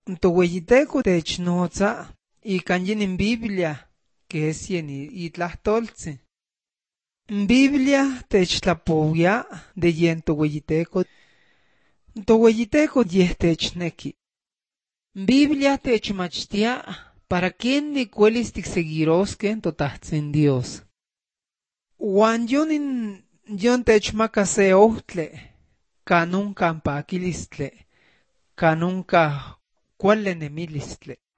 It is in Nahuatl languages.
Toweyiteco technotza ikan yin Biblia que es yeni itlahtoltzi. Biblia techtlapowia de yen toweyiteco. Toweyiteco yeh techneki. Biblia techmachtia para ken nikuelis tikseguirosque totahtsin Dios. Uan yon techmaka se ohtle, kanunka pakilistle, kanunka kuale nemilistle.